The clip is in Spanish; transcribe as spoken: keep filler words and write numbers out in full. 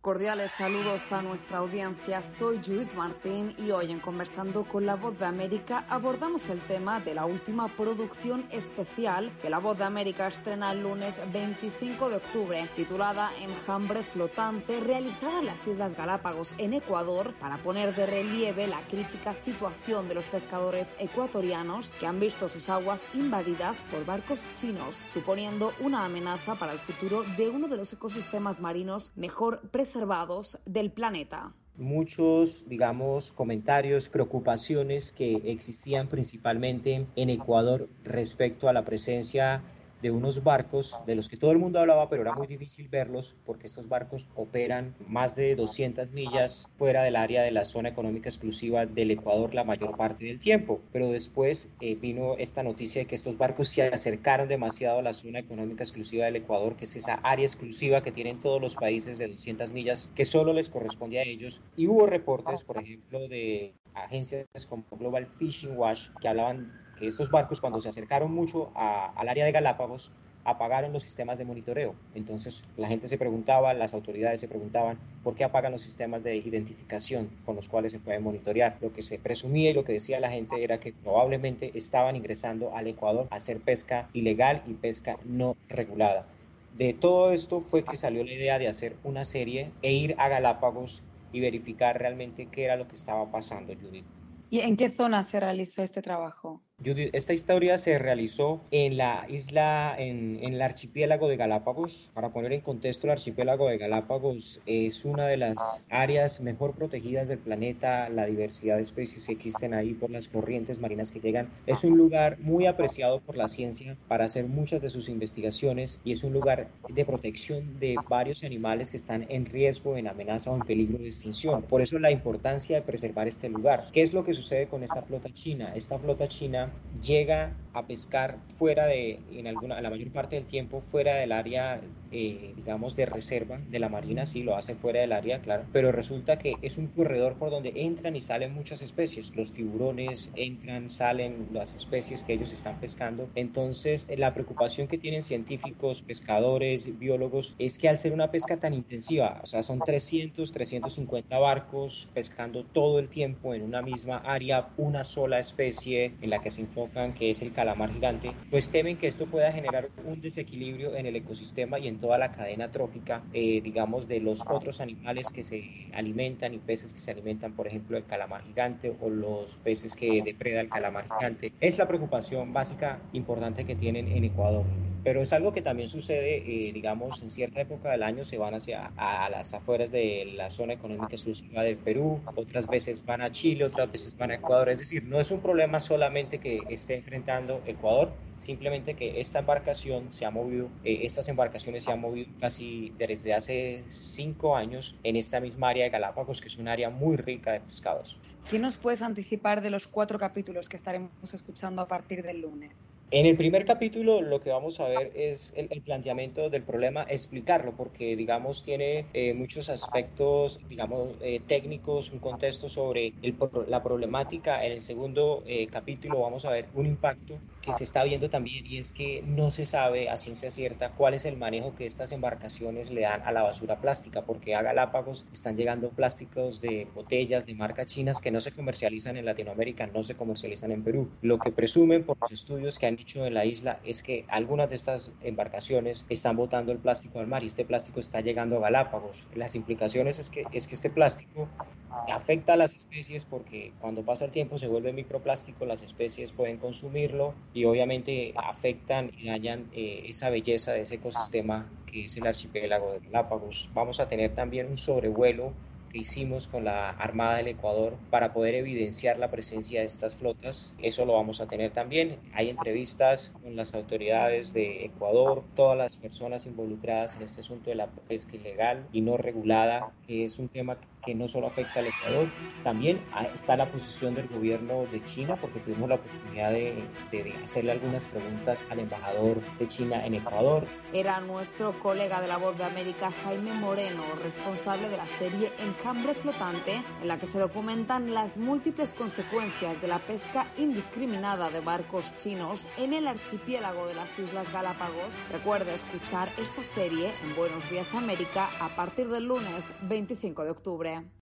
Cordiales saludos a nuestra audiencia, soy Judith Martín y hoy en Conversando con La Voz de América abordamos el tema de la última producción especial que La Voz de América estrena el lunes veinticinco de octubre, titulada Enjambre Flotante, realizada en las Islas Galápagos en Ecuador para poner de relieve la crítica situación de los pescadores ecuatorianos que han visto sus aguas invadidas por barcos chinos, suponiendo una amenaza para el futuro de uno de los ecosistemas marinos mejor preservados del planeta. Muchos, digamos, comentarios, preocupaciones que existían principalmente en Ecuador respecto a la presencia de unos barcos de los que todo el mundo hablaba, pero era muy difícil verlos porque estos barcos operan más de doscientas millas fuera del área de la zona económica exclusiva del Ecuador la mayor parte del tiempo. Pero después eh, vino esta noticia de que estos barcos se acercaron demasiado a la zona económica exclusiva del Ecuador, que es esa área exclusiva que tienen todos los países de doscientas millas, que solo les corresponde a ellos. Y hubo reportes, por ejemplo, de agencias como Global Fishing Watch, que hablaban que estos barcos, cuando se acercaron mucho a, al área de Galápagos, apagaron los sistemas de monitoreo. Entonces la gente se preguntaba, las autoridades se preguntaban por qué apagan los sistemas de identificación con los cuales se puede monitorear. Lo que se presumía y lo que decía la gente era que probablemente estaban ingresando al Ecuador a hacer pesca ilegal y pesca no regulada. De todo esto fue que salió la idea de hacer una serie e ir a Galápagos y verificar realmente qué era lo que estaba pasando, Judith. ¿Y en qué zona se realizó este trabajo? Judith, esta historia se realizó en la isla, en, en el archipiélago de Galápagos. Para poner en contexto, el archipiélago de Galápagos es una de las áreas mejor protegidas del planeta. La diversidad de especies que existen ahí por las corrientes marinas que llegan. Es un lugar muy apreciado por la ciencia para hacer muchas de sus investigaciones y es un lugar de protección de varios animales que están en riesgo, en amenaza o en peligro de extinción. Por eso la importancia de preservar este lugar. ¿Qué es lo que sucede con esta flota china? Esta flota china llega a pescar fuera de, en alguna, la mayor parte del tiempo, fuera del área, eh, digamos, de reserva de la marina, sí, lo hace fuera del área, claro, pero resulta que es un corredor por donde entran y salen muchas especies, los tiburones entran, salen las especies que ellos están pescando. Entonces, la preocupación que tienen científicos, pescadores, biólogos, es que al ser una pesca tan intensiva, o sea, son trescientos, trescientos cincuenta barcos pescando todo el tiempo en una misma área, una sola especie en la que se enfocan, que es el calamar gigante, pues temen que esto pueda generar un desequilibrio en el ecosistema y en toda la cadena trófica, eh, digamos, de los otros animales que se alimentan y peces que se alimentan, por ejemplo, el calamar gigante o los peces que depreda el calamar gigante. Es la preocupación básica importante que tienen en Ecuador. Pero es algo que también sucede, eh, digamos, en cierta época del año se van hacia a, a las afueras de la zona económica exclusiva del Perú, otras veces van a Chile, otras veces van a Ecuador. Es decir, no es un problema solamente que esté enfrentando Ecuador, simplemente que esta embarcación se ha movido, eh, estas embarcaciones se han movido casi desde hace cinco años en esta misma área de Galápagos, que es un área muy rica de pescados. ¿Qué nos puedes anticipar de los cuatro capítulos que estaremos escuchando a partir del lunes? En el primer capítulo lo que vamos a ver es el, el planteamiento del problema, explicarlo, porque digamos tiene eh, muchos aspectos, digamos, eh, técnicos, un contexto sobre el, la problemática. En el segundo eh, capítulo vamos a ver un impacto que se está viendo también y es que no se sabe a ciencia cierta cuál es el manejo que estas embarcaciones le dan a la basura plástica, porque a Galápagos están llegando plásticos de botellas de marcas chinas que no se comercializan en Latinoamérica, no se comercializan en Perú. Lo que presumen por los estudios que han hecho en la isla es que algunas de estas embarcaciones están botando el plástico al mar y este plástico está llegando a Galápagos. Las implicaciones es que, es que este plástico afecta a las especies porque cuando pasa el tiempo se vuelve microplástico, las especies pueden consumirlo y obviamente afectan y dañan eh, esa belleza de ese ecosistema que es el archipiélago de Galápagos. Vamos a tener también un sobrevuelo que hicimos con la Armada del Ecuador para poder evidenciar la presencia de estas flotas. Eso lo vamos a tener también. Hay entrevistas con las autoridades de Ecuador, todas las personas involucradas en este asunto de la pesca ilegal y no regulada, que es un tema que no solo afecta al Ecuador, también está la posición del gobierno de China, porque tuvimos la oportunidad de, de, de hacerle algunas preguntas al embajador de China en Ecuador. Era nuestro colega de La Voz de América, Jaime Moreno, responsable de la serie Enjambre Flotante, en la que se documentan las múltiples consecuencias de la pesca indiscriminada de barcos chinos en el archipiélago de las Islas Galápagos. Recuerde escuchar esta serie en Buenos Días América a partir del lunes veinticinco de octubre.